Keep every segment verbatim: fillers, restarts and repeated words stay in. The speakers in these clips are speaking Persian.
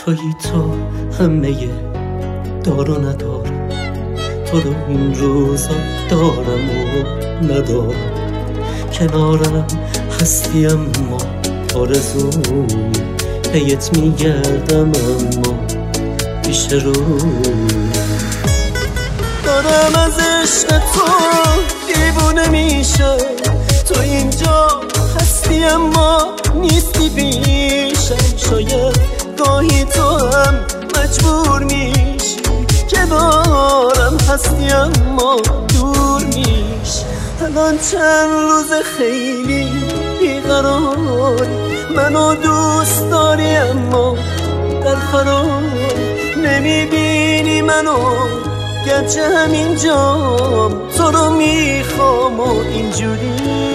تویی تو همه دار و ندار، تو رو این روزا دارم و ندارم، کنارم هستی اما آرزومی پیت میگردم اما پیش روی دارم از عشق تو دیوونه میشه، تو اینجا هستی اما نیستی پیشم، شاید گاهی تو هم مجبور میشی کنارم هستی اما دور میشی. الان چند روز خیلی بیقراری، منو دوست داری اما در فرار نمیبینی منو گرچه همینجام، تو رو میخوام و اینجوری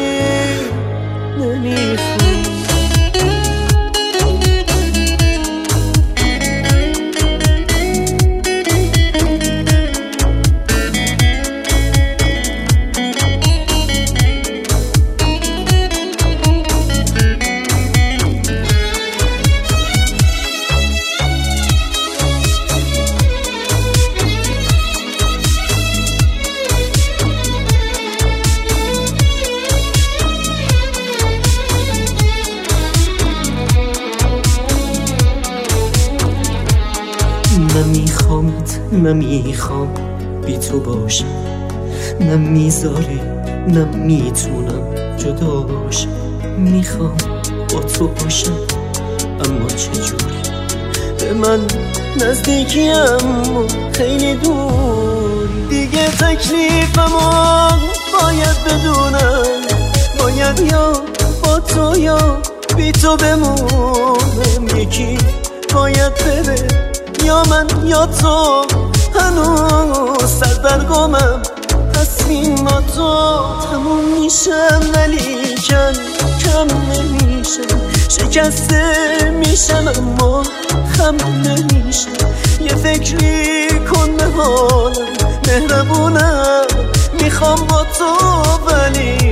نمیخوام. نمیخوامت نمیخوام بی تو باشم، نمیذاری نمیتونم جدا باشم، میخوام با تو باشم اما چجوری؟ به من نزدیکی اما خیلی دور، دیگه تکلیفمو باید بدونم، باید یا با تو یا بی تو بمونم، یکی باید بره یا من یا تو، هنوز سر در گمم تصمیماتو تموم میشم ولی کم کم نمیشم، شکسته میشم اما خم نمیشم، یه فکری کن به حالم مهربونم، میخوام با تو ولی